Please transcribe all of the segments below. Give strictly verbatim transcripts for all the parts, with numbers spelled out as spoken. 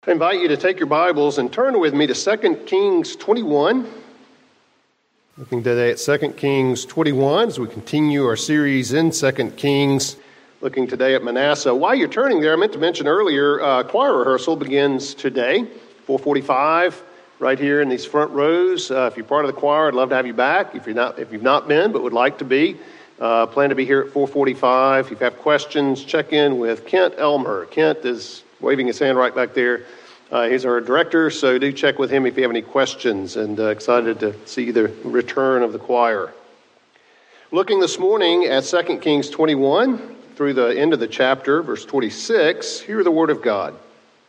I invite you to take your Bibles and turn with me to Second Kings twenty-one. Looking today at Second Kings twenty-one as we continue our series in Second Kings, looking today at Manasseh. While you're turning there, I meant to mention earlier, uh, choir rehearsal begins today, four forty-five, right here in these front rows. Uh, if you're part of the choir, I'd love to have you back. If you're not, if you've not been but would like to be, uh, plan to be here at four forty-five. If you have questions, check in with Kent Elmer. Kent is waving his hand right back there. Uh, he's our director, so do check with him if you have any questions, and uh, excited to see the return of the choir. Looking this morning at Second Kings twenty-one, through the end of the chapter, verse twenty-six, hear the word of God.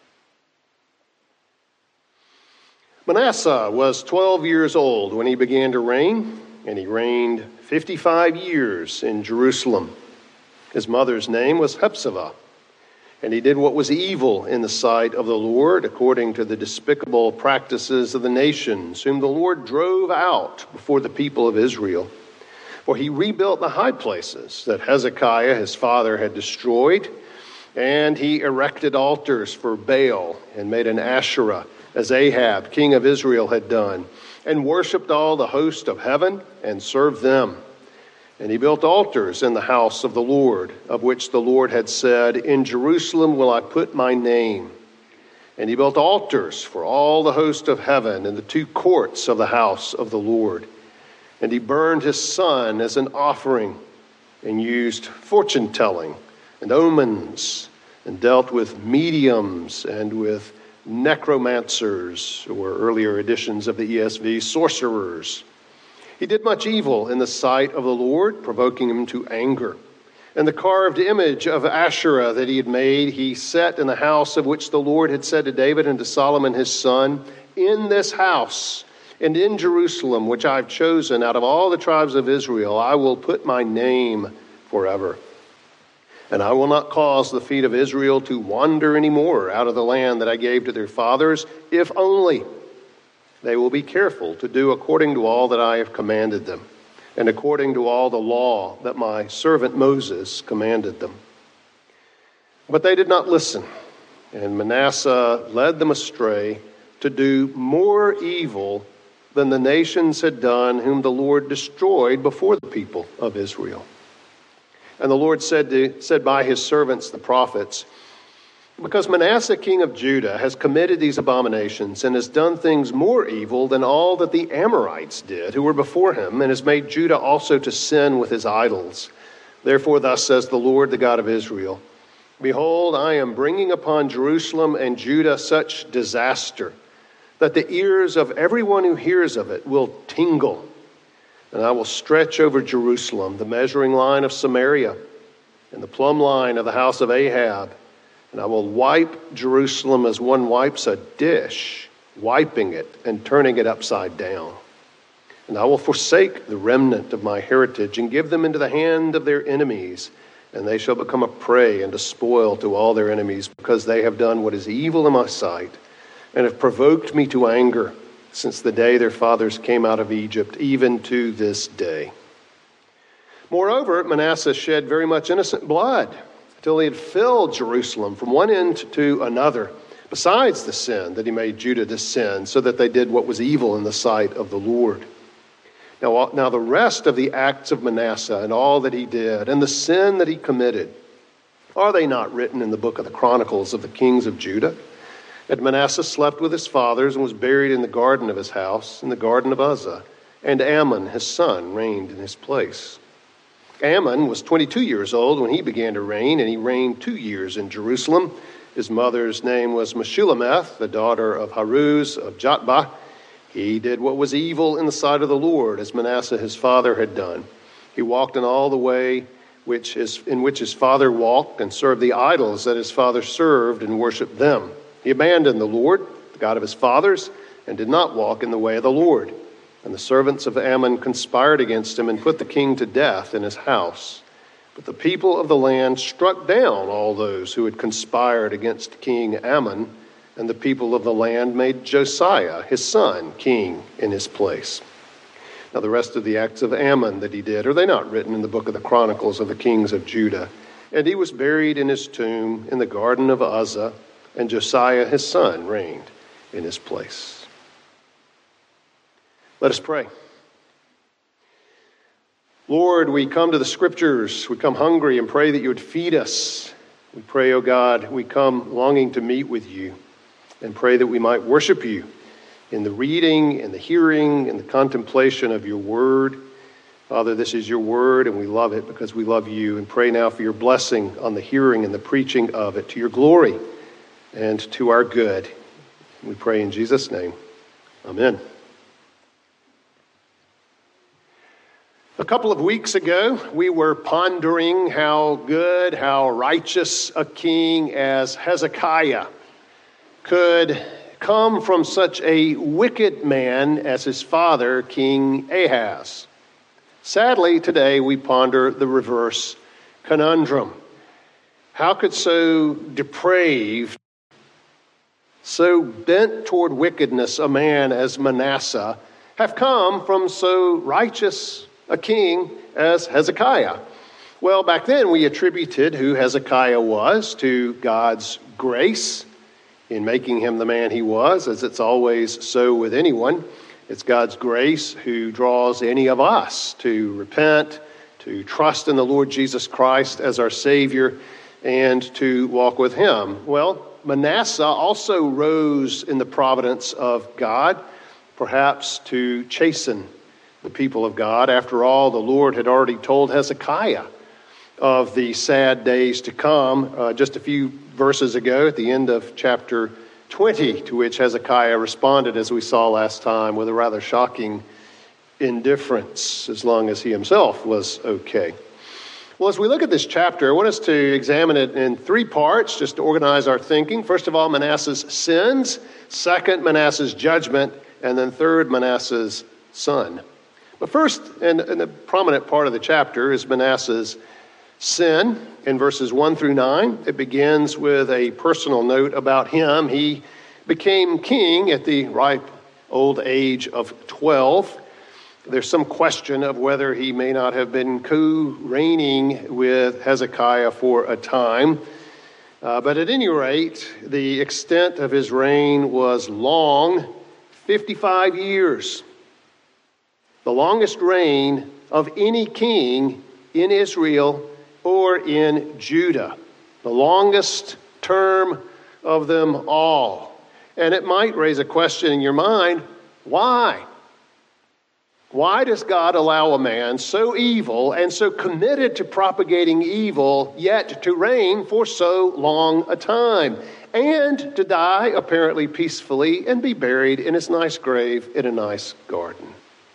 Manasseh was twelve years old when he began to reign, and he reigned fifty-five years in Jerusalem. His mother's name was Hephzibah. And he did what was evil in the sight of the Lord, according to the despicable practices of the nations, whom the Lord drove out before the people of Israel. For he rebuilt the high places that Hezekiah his father had destroyed, and he erected altars for Baal and made an Asherah, as Ahab, king of Israel, had done, and worshipped all the host of heaven and served them. And he built altars in the house of the Lord, of which the Lord had said, "In Jerusalem will I put my name." And he built altars for all the host of heaven in the two courts of the house of the Lord. And he burned his son as an offering, and used fortune-telling and omens, and dealt with mediums and with necromancers, or earlier editions of the E S V, sorcerers. He did much evil in the sight of the Lord, provoking him to anger. And the carved image of Asherah that he had made, he set in the house of which the Lord had said to David and to Solomon his son, "In this house and in Jerusalem, which I have chosen out of all the tribes of Israel, I will put my name forever. And I will not cause the feet of Israel to wander any more out of the land that I gave to their fathers, if only they will be careful to do according to all that I have commanded them, and according to all the law that my servant Moses commanded them." But they did not listen, and Manasseh led them astray to do more evil than the nations had done, whom the Lord destroyed before the people of Israel. And the Lord said to, said by his servants the prophets, "Because Manasseh king of Judah has committed these abominations and has done things more evil than all that the Amorites did who were before him, and has made Judah also to sin with his idols. Therefore thus says the Lord, the God of Israel, Behold, I am bringing upon Jerusalem and Judah such disaster that the ears of everyone who hears of it will tingle. And I will stretch over Jerusalem the measuring line of Samaria and the plumb line of the house of Ahab. And I will wipe Jerusalem as one wipes a dish, wiping it and turning it upside down. And I will forsake the remnant of my heritage and give them into the hand of their enemies, and they shall become a prey and a spoil to all their enemies, because they have done what is evil in my sight, and have provoked me to anger since the day their fathers came out of Egypt, even to this day." Moreover, Manasseh shed very much innocent blood, till he had filled Jerusalem from one end to another, besides the sin that he made Judah to sin, so that they did what was evil in the sight of the Lord. Now, now the rest of the acts of Manasseh and all that he did, and the sin that he committed, are they not written in the book of the Chronicles of the kings of Judah? And Manasseh slept with his fathers and was buried in the garden of his house, in the garden of Uzzah, and Amon his son reigned in his place. Amon was twenty-two years old when he began to reign, and he reigned two years in Jerusalem. His mother's name was Meshullemeth, the daughter of Haruz of Jotbah. He did what was evil in the sight of the Lord, as Manasseh his father had done. He walked in all the way which his, in which his father walked, and served the idols that his father served, and worshipped them. He abandoned the Lord, the God of his fathers, and did not walk in the way of the Lord. And the servants of Ammon conspired against him and put the king to death in his house. But the people of the land struck down all those who had conspired against King Ammon, and the people of the land made Josiah, his son, king in his place. Now the rest of the acts of Ammon that he did, are they not written in the book of the Chronicles of the kings of Judah? And he was buried in his tomb in the garden of Uzzah, and Josiah his son reigned in his place. Let us pray. Lord, we come to the Scriptures. We come hungry and pray that you would feed us. We pray, O God, we come longing to meet with you and pray that we might worship you in the reading, in the hearing, in the contemplation of your word. Father, this is your word, and we love it because we love you. And pray now for your blessing on the hearing and the preaching of it, to your glory and to our good. We pray in Jesus' name. Amen. A couple of weeks ago, we were pondering how good, how righteous a king as Hezekiah could come from such a wicked man as his father, King Ahaz. Sadly, today we ponder the reverse conundrum. How could so depraved, so bent toward wickedness a man as Manasseh have come from so righteous a king as Hezekiah? Well, back then we attributed who Hezekiah was to God's grace in making him the man he was, as it's always so with anyone. It's God's grace who draws any of us to repent, to trust in the Lord Jesus Christ as our Savior, and to walk with him. Well, Manasseh also rose in the providence of God, perhaps to chasten the people of God. After all, the Lord had already told Hezekiah of the sad days to come uh, just a few verses ago at the end of chapter twenty, to which Hezekiah responded, as we saw last time, with a rather shocking indifference, as long as he himself was okay. Well, as we look at this chapter, I want us to examine it in three parts, just to organize our thinking. First of all, Manasseh's sins. Second, Manasseh's judgment. And then third, Manasseh's son. But first, and, and the prominent part of the chapter is Manasseh's sin. In verses one through nine, it begins with a personal note about him. He became king at the ripe old age of twelve. There's some question of whether he may not have been co-reigning with Hezekiah for a time. Uh, but at any rate, the extent of his reign was long, fifty-five years. The longest reign of any king in Israel or in Judah. The longest term of them all. And it might raise a question in your mind, why? Why does God allow a man so evil and so committed to propagating evil, yet to reign for so long a time, and to die apparently peacefully and be buried in his nice grave in a nice garden?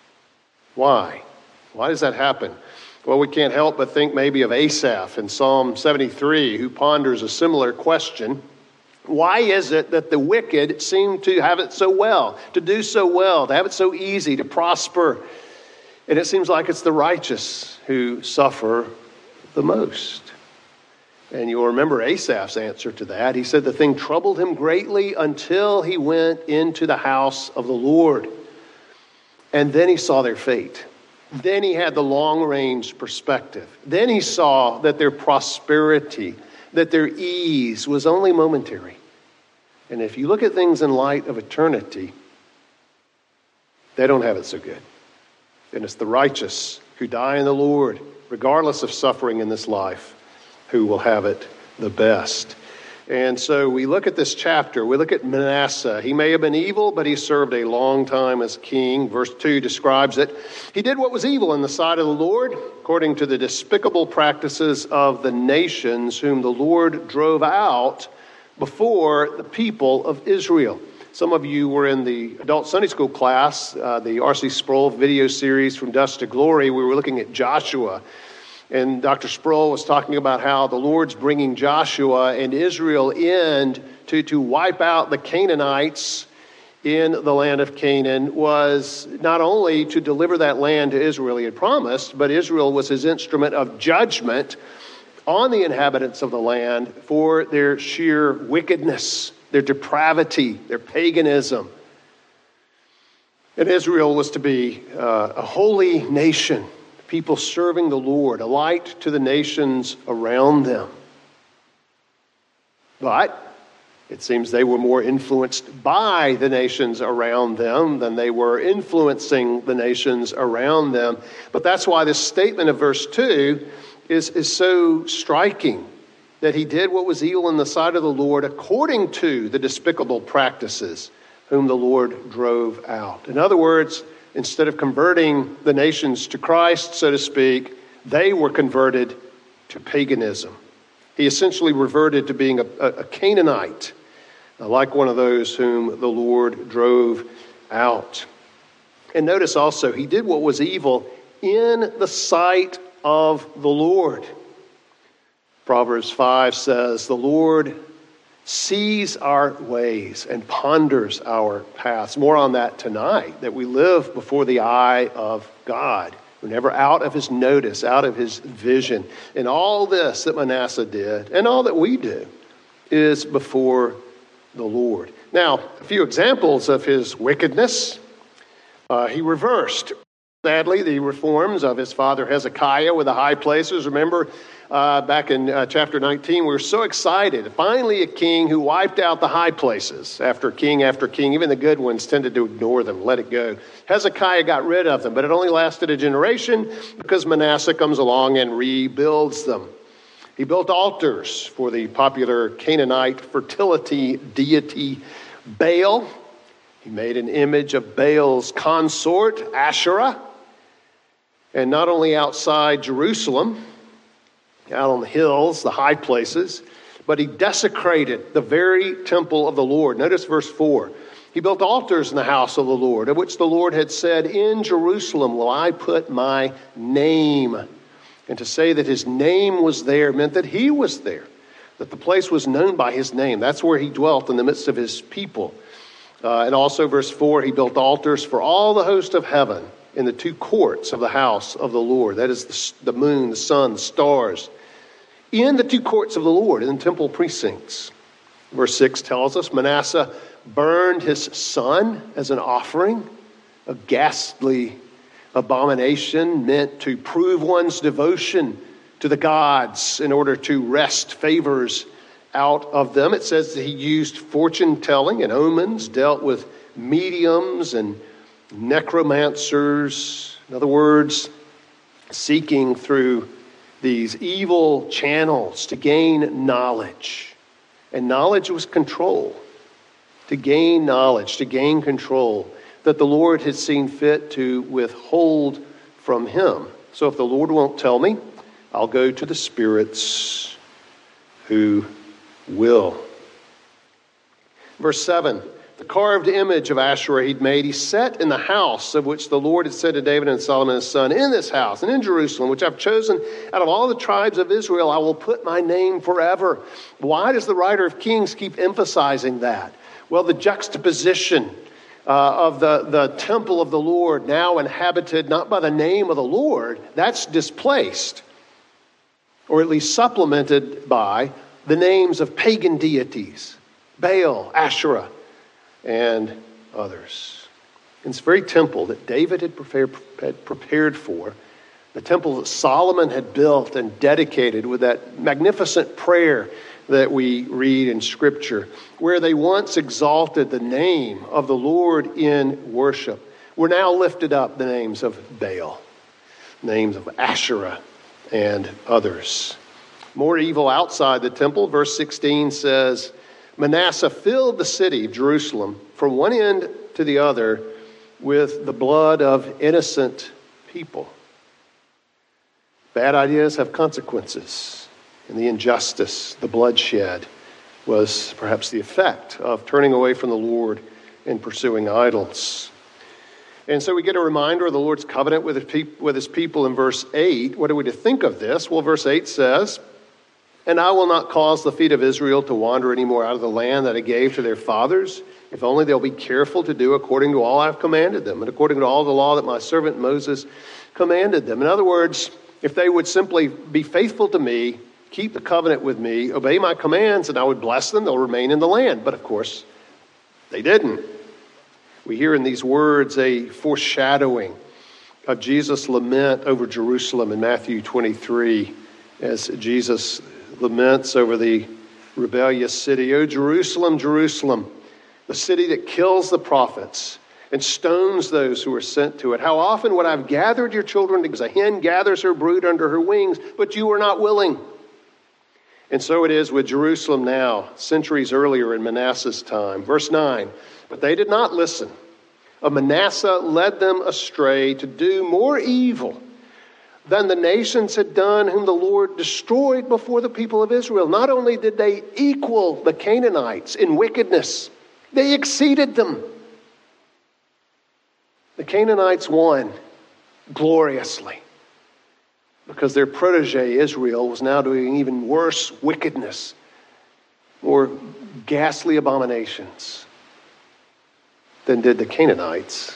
Why? Why does that happen? Well, we can't help but think maybe of Asaph in Psalm seventy-three, who ponders a similar question. Why is it that the wicked seem to have it so well, to do so well, to have it so easy, to prosper? And it seems like it's the righteous who suffer the most. And you'll remember Asaph's answer to that. He said the thing troubled him greatly until he went into the house of the Lord. And then he saw their fate. Then he had the long-range perspective. Then he saw that their prosperity, that their ease was only momentary. And if you look at things in light of eternity, they don't have it so good. And it's the righteous who die in the Lord, regardless of suffering in this life, who will have it the best. And so we look at this chapter, we look at Manasseh. He may have been evil, but he served a long time as king. Verse two describes it. He did what was evil in the sight of the Lord, according to the despicable practices of the nations whom the Lord drove out before the people of Israel. Some of you were in the adult Sunday school class, uh, the R C Sproul video series From Dust to Glory. We were looking at Joshua. And Doctor Sproul was talking about how the Lord's bringing Joshua and Israel in to, to wipe out the Canaanites in the land of Canaan, was not only to deliver that land to Israel he had promised, but Israel was his instrument of judgment on the inhabitants of the land for their sheer wickedness, their depravity, their paganism. And Israel was to be uh, a holy nation, people serving the Lord, a light to the nations around them. But It seems they were more influenced by the nations around them than they were influencing the nations around them. But that's why this statement of verse two is, is so striking, that he did what was evil in the sight of the Lord according to the despicable practices whom the Lord drove out. In other words, instead of converting the nations to Christ, so to speak, they were converted to paganism. He essentially reverted to being a, a Canaanite, like one of those whom the Lord drove out. And notice also, he did what was evil in the sight of the Lord. Proverbs five says, the Lord sees our ways and ponders our paths. More on that tonight, that we live before the eye of God. We're never out of his notice, out of his vision. And all this that Manasseh did, and all that we do, is before the Lord. Now, a few examples of his wickedness. Uh, he reversed, sadly, the reforms of his father Hezekiah with the high places. Remember, uh, back in uh, chapter nineteen, we were so excited. Finally, a king who wiped out the high places after king after king. Even the good ones tended to ignore them, let it go. Hezekiah got rid of them, but it only lasted a generation because Manasseh comes along and rebuilds them. He built altars for the popular Canaanite fertility deity Baal. He made an image of Baal's consort, Asherah. And not only outside Jerusalem, out on the hills, the high places, but he desecrated the very temple of the Lord. Notice verse four. He built altars in the house of the Lord, of which the Lord had said, in Jerusalem will I put my name. And to say that his name was there meant that he was there, that the place was known by his name. That's where he dwelt in the midst of his people. Uh, and also verse four, he built altars for all the host of heaven in the two courts of the house of the Lord. That is the, the moon, the sun, the stars. In the two courts of the Lord, in the temple precincts. Verse six tells us Manasseh burned his son as an offering, a ghastly abomination meant to prove one's devotion to the gods in order to wrest favors out of them. It says that he used fortune telling and omens, dealt with mediums and necromancers. In other words, seeking through these evil channels to gain knowledge. And knowledge was control. To gain knowledge, to gain control that the Lord had seen fit to withhold from him. So if the Lord won't tell me, I'll go to the spirits who will. Verse seven, the carved image of Asherah he'd made, he set in the house of which the Lord had said to David and Solomon his son, in this house and in Jerusalem, which I've chosen out of all the tribes of Israel, I will put my name forever. Why does the writer of Kings keep emphasizing that? Well, the juxtaposition Uh, of the, the temple of the Lord, now inhabited not by the name of the Lord, that's displaced, or at least supplemented by the names of pagan deities, Baal, Asherah, and others. And this very temple that David had prepared, had prepared for, the temple that Solomon had built and dedicated with that magnificent prayer that we read in Scripture, where they once exalted the name of the Lord in worship, were now lifted up the names of Baal, names of Asherah, and others. More evil outside the temple. Verse sixteen says, Manasseh filled the city of Jerusalem from one end to the other with the blood of innocent people. Bad ideas have consequences. And the injustice, the bloodshed, was perhaps the effect of turning away from the Lord and pursuing idols. And so we get a reminder of the Lord's covenant with his, pe- with his people in verse eight. What are we to think of this? Well, verse eight says, and I will not cause the feet of Israel to wander anymore out of the land that I gave to their fathers, if only they'll be careful to do according to all I've commanded them, and according to all the law that my servant Moses commanded them. In other words, if they would simply be faithful to me, keep the covenant with me, obey my commands, and I would bless them, they'll remain in the land. But of course, they didn't. We hear in these words a foreshadowing of Jesus' lament over Jerusalem in Matthew twenty-three, as Jesus laments over the rebellious city. O Jerusalem, Jerusalem, the city that kills the prophets and stones those who are sent to it. How often would I have gathered your children together as a hen gathers her brood under her wings, but you were not willing. And so it is with Jerusalem now, centuries earlier in Manasseh's time. Verse nine, but they did not listen. Of Manasseh led them astray to do more evil than the nations had done whom the Lord destroyed before the people of Israel. Not only did they equal the Canaanites in wickedness, they exceeded them. The Canaanites won gloriously because their protege Israel was now doing even worse wickedness, more ghastly abominations than did the Canaanites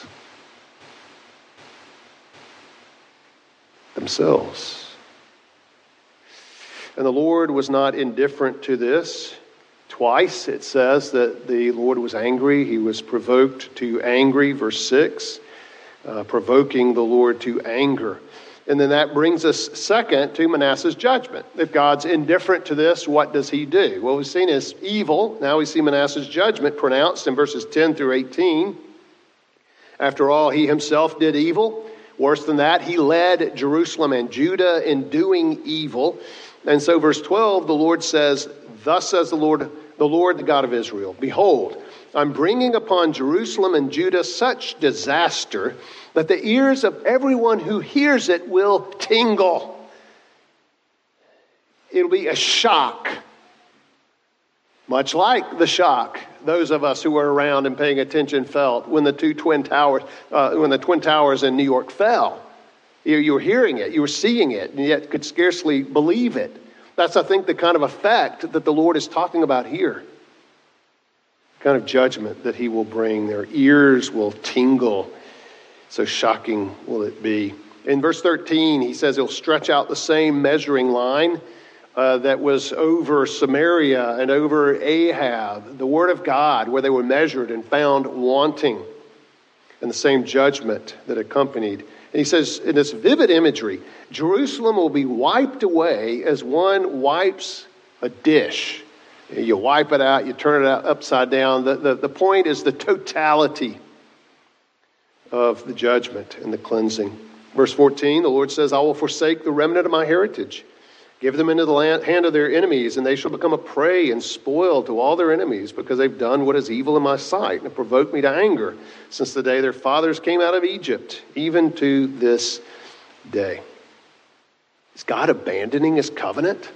themselves. And the Lord was not indifferent to this. Twice it says that the Lord was angry. He was provoked to angry, verse six, uh, provoking the Lord to anger. And then that brings us second to Manasseh's judgment. If God's indifferent to this, what does he do? Well, we've seen his evil. Now we see Manasseh's judgment pronounced in verses ten through eighteen. After all, he himself did evil. Worse than that, he led Jerusalem and Judah in doing evil. And so verse twelve, the Lord says, thus says the Lord, the Lord, the God of Israel, behold, I'm bringing upon Jerusalem and Judah such disaster that the ears of everyone who hears it will tingle. It'll be a shock, much like the shock those of us who were around and paying attention felt when the two twin towers, uh, when the twin towers in New York fell. You, you were hearing it, you were seeing it, and yet could scarcely believe it. That's, I think, the kind of effect that the Lord is talking about here. The kind of judgment that he will bring. Their ears will tingle. So shocking will it be. In verse thirteen, he says he'll stretch out the same measuring line uh, that was over Samaria and over Ahab, the word of God, where they were measured and found wanting, and the same judgment that accompanied. And he says, in this vivid imagery, Jerusalem will be wiped away as one wipes a dish. You wipe it out, you turn it out upside down. The, the, the point is the totality of the judgment and the cleansing. Verse fourteen, the Lord says, I will forsake the remnant of my heritage, give them into the land, hand of their enemies, and they shall become a prey and spoil to all their enemies, because they've done what is evil in my sight and have provoked me to anger since the day their fathers came out of Egypt, even to this day. Is God abandoning his covenant?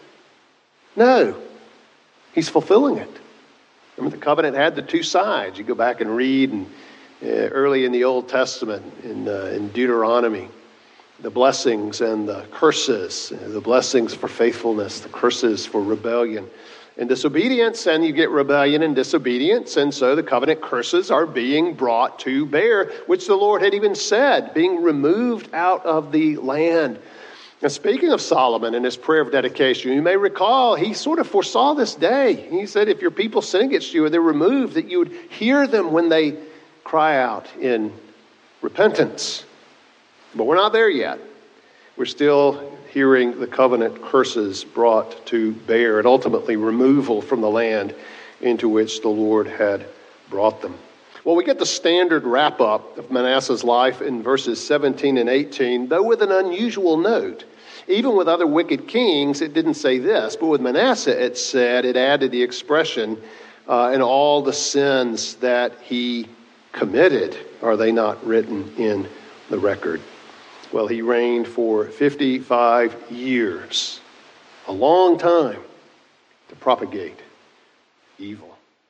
No. He's fulfilling it. Remember, the covenant had the two sides. You go back and read and, uh, early in the Old Testament, in, uh, in Deuteronomy, the blessings and the curses, the blessings for faithfulness, the curses for rebellion and disobedience, and you get rebellion and disobedience, and so the covenant curses are being brought to bear, which the Lord had even said, being removed out of the land. And speaking of Solomon and his prayer of dedication, you may recall he sort of foresaw this day. He said, if your people sin against you and they're removed, that you would hear them when they cry out in repentance. But we're not there yet. We're still hearing the covenant curses brought to bear and ultimately removal from the land into which the Lord had brought them. Well, we get the standard wrap-up of Manasseh's life in verses seventeen and eighteen, though with an unusual note. Even with other wicked kings, it didn't say this, but with Manasseh it said, it added the expression, uh, and all the sins that he committed, are they not written in the record? Well, he reigned for fifty-five years, a long time to propagate evil.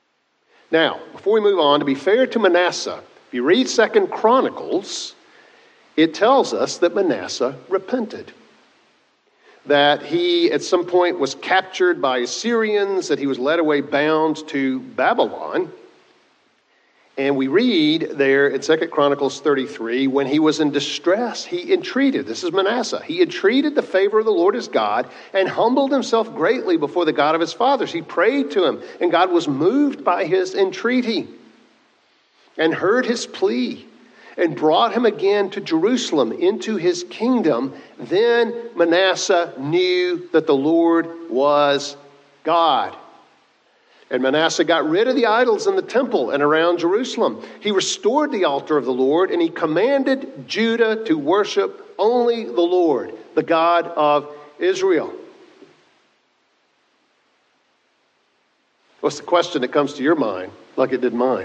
Now, before we move on, to be fair to Manasseh, if you read Second Chronicles, it tells us that Manasseh repented. That he at some point was captured by Assyrians, that he was led away bound to Babylon. And we read there in Second Chronicles thirty-three, when he was in distress, he entreated, this is Manasseh, he entreated the favor of the Lord his God and humbled himself greatly before the God of his fathers. He prayed to him, and God was moved by his entreaty and heard his plea and brought him again to Jerusalem into his kingdom. Then Manasseh knew that the Lord was God. And Manasseh got rid of the idols in the temple and around Jerusalem. He restored the altar of the Lord, and he commanded Judah to worship only the Lord, the God of Israel. What's the question that comes to your mind, like it did mine?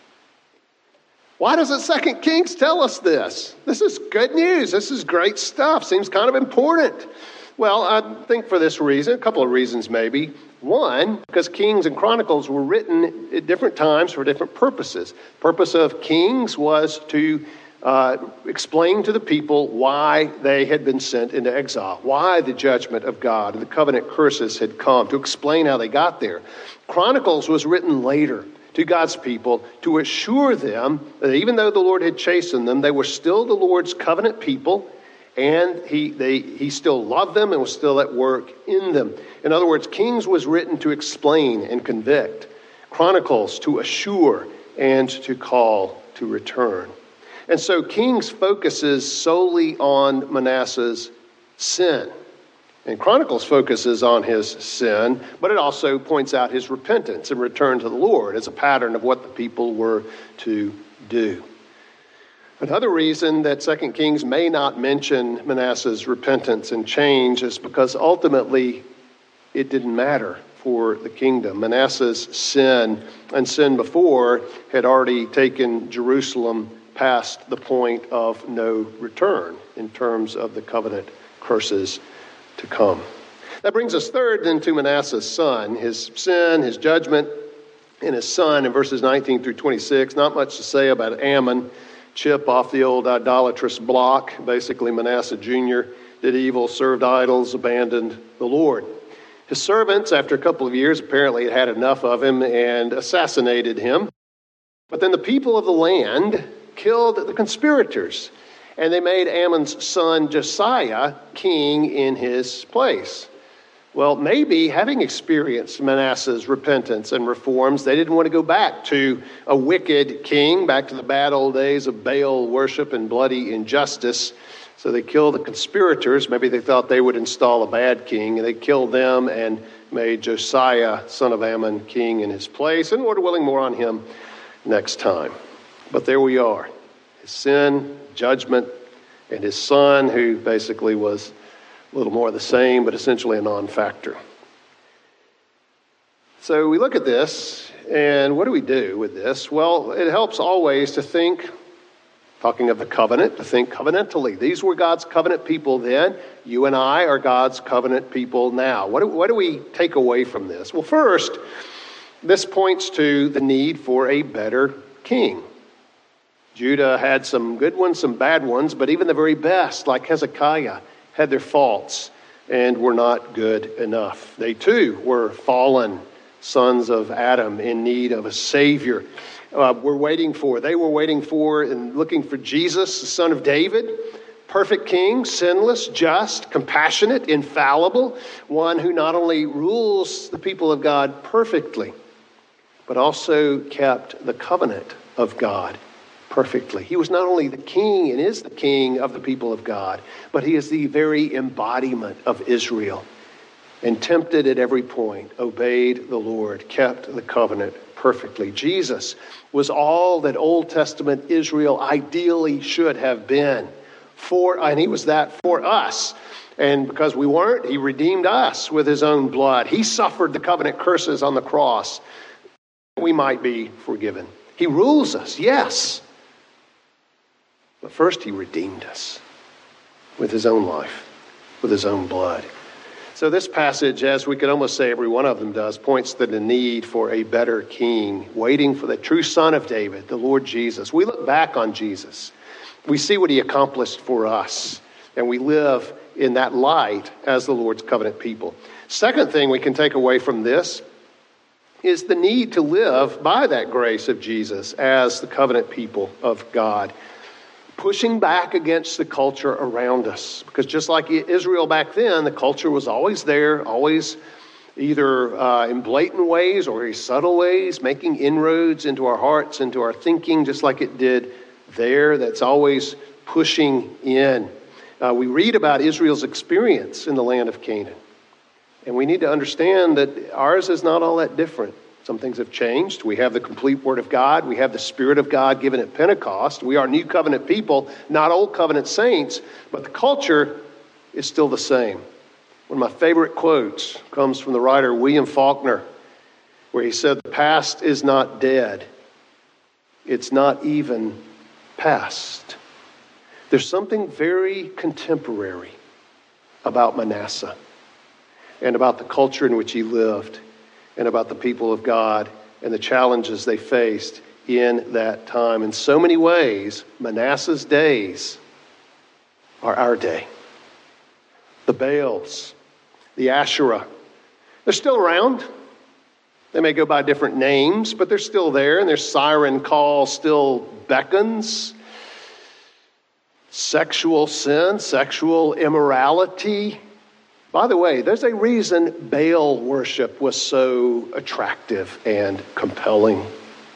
Why doesn't Second Kings tell us this? This is good news. This is great stuff. Seems kind of important. Well, I think for this reason, a couple of reasons maybe. One, because Kings and Chronicles were written at different times for different purposes. The purpose of Kings was to uh, explain to the people why they had been sent into exile, why the judgment of God and the covenant curses had come, to explain how they got there. Chronicles was written later to God's people to assure them that even though the Lord had chastened them, they were still the Lord's covenant people, and he they he still loved them and was still at work in them. In other words, Kings was written to explain and convict. Chronicles to assure and to call to return. And so Kings focuses solely on Manasseh's sin. And Chronicles focuses on his sin, but it also points out his repentance and return to the Lord as a pattern of what the people were to do. Another reason that Second Kings may not mention Manasseh's repentance and change is because ultimately it didn't matter for the kingdom. Manasseh's sin and sin before had already taken Jerusalem past the point of no return in terms of the covenant curses to come. That brings us third then to Manasseh's son, his sin, his judgment, and his son in verses nineteen through twenty-six. Not much to say about Ammon. Chip off the old idolatrous block. Basically, Manasseh Junior did evil, served idols, abandoned the Lord. His servants, after a couple of years, apparently had had enough of him and assassinated him. But then the people of the land killed the conspirators, and they made Ammon's son Josiah king in his place. Well, maybe having experienced Manasseh's repentance and reforms, they didn't want to go back to a wicked king, back to the bad old days of Baal worship and bloody injustice. So they killed the conspirators. Maybe they thought they would install a bad king, and they killed them and made Josiah, son of Ammon, king in his place. And Lord willing, more on him next time. But there we are. His sin, judgment, and his son, who basically was a little more of the same, but essentially a non-factor. So we look at this, and what do we do with this? Well, it helps always to think, talking of the covenant, to think covenantally. These were God's covenant people then. You and I are God's covenant people now. What do, what do we take away from this? Well, first, this points to the need for a better king. Judah had some good ones, some bad ones, but even the very best, like Hezekiah, had their faults and were not good enough. They too were fallen sons of Adam in need of a Savior. Uh, we're waiting for, they were waiting for and looking for Jesus, the son of David, perfect king, sinless, just, compassionate, infallible, one who not only rules the people of God perfectly, but also kept the covenant of God perfectly. He was not only the king and is the king of the people of God, but he is the very embodiment of Israel. And tempted at every point, obeyed the Lord, kept the covenant perfectly. Jesus was all that Old Testament Israel ideally should have been. For, and he was that for us. And because we weren't, he redeemed us with his own blood. He suffered the covenant curses on the cross. We might be forgiven. He rules us, yes. But first he redeemed us with his own life, with his own blood. So this passage, as we could almost say every one of them does, points to the need for a better king, waiting for the true son of David, the Lord Jesus. We look back on Jesus. We see what he accomplished for us, and we live in that light as the Lord's covenant people. Second thing we can take away from this is the need to live by that grace of Jesus as the covenant people of God, pushing back against the culture around us. Because just like Israel back then, the culture was always there, always either uh, in blatant ways or very subtle ways, making inroads into our hearts, into our thinking, just like it did there. That's always pushing in. Uh, we read about Israel's experience in the land of Canaan. And we need to understand that ours is not all that different. Some things have changed. We have the complete Word of God. We have the Spirit of God given at Pentecost. We are New Covenant people, not Old Covenant saints, but the culture is still the same. One of my favorite quotes comes from the writer William Faulkner, where he said, "The past is not dead. It's not even past." There's something very contemporary about Manasseh and about the culture in which he lived and about the people of God and the challenges they faced in that time. In so many ways, Manasseh's days are our day. The Baals, the Asherah, they're still around. They may go by different names, but they're still there, and their siren call still beckons. Sexual sin, sexual immorality. By the way, there's a reason Baal worship was so attractive and compelling.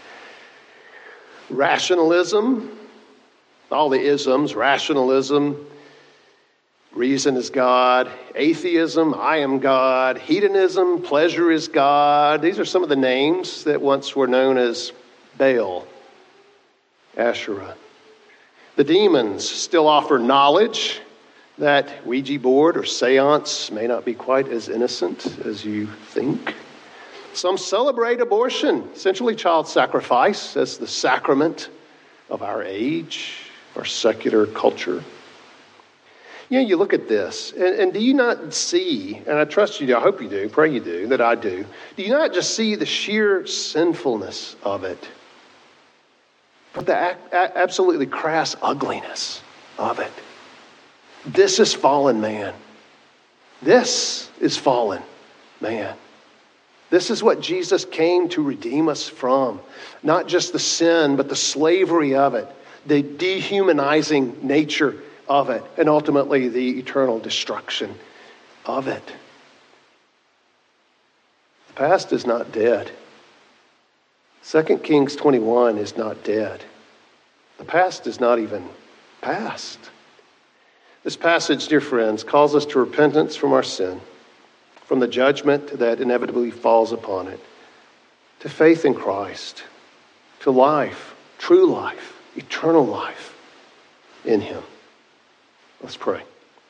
Rationalism, all the isms, rationalism, reason is God, atheism, I am God, hedonism, pleasure is God. These are some of the names that once were known as Baal, Asherah. The demons still offer knowledge. That Ouija board or seance may not be quite as innocent as you think. Some celebrate abortion, essentially child sacrifice, as the sacrament of our age, our secular culture. You know, you look at this, and, and do you not see, and I trust you do, I hope you do, pray you do, that I do, do you not just see the sheer sinfulness of it, but the a- a- absolutely crass ugliness of it? This is fallen man. This is fallen man. This is what Jesus came to redeem us from. Not just the sin, but the slavery of it, the dehumanizing nature of it, and ultimately the eternal destruction of it. The past is not dead. Second Kings twenty-one is not dead. The past is not even past. This passage, dear friends, calls us to repentance from our sin, from the judgment that inevitably falls upon it, to faith in Christ, to life, true life, eternal life in Him. Let's pray.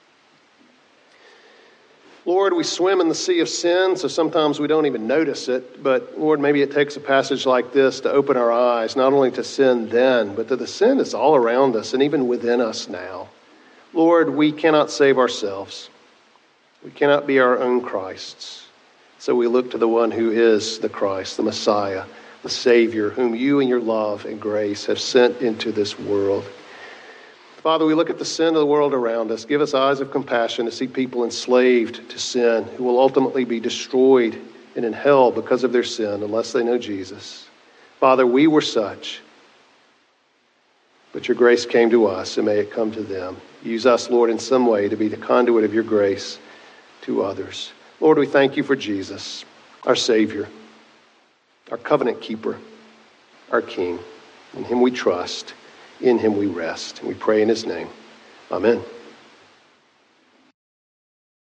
Lord, we swim in the sea of sin, so sometimes we don't even notice it. But Lord, maybe it takes a passage like this to open our eyes, not only to sin then, but that the sin is all around us and even within us now. Lord, we cannot save ourselves. We cannot be our own Christs. So we look to the one who is the Christ, the Messiah, the Savior, whom you in your love and grace have sent into this world. Father, we look at the sin of the world around us. Give us eyes of compassion to see people enslaved to sin who will ultimately be destroyed and in hell because of their sin unless they know Jesus. Father, we were such, but your grace came to us, and may it come to them. Use us, Lord, in some way to be the conduit of your grace to others. Lord, we thank you for Jesus, our Savior, our covenant keeper, our King. In him we trust. In him we rest. And we pray in his name. Amen.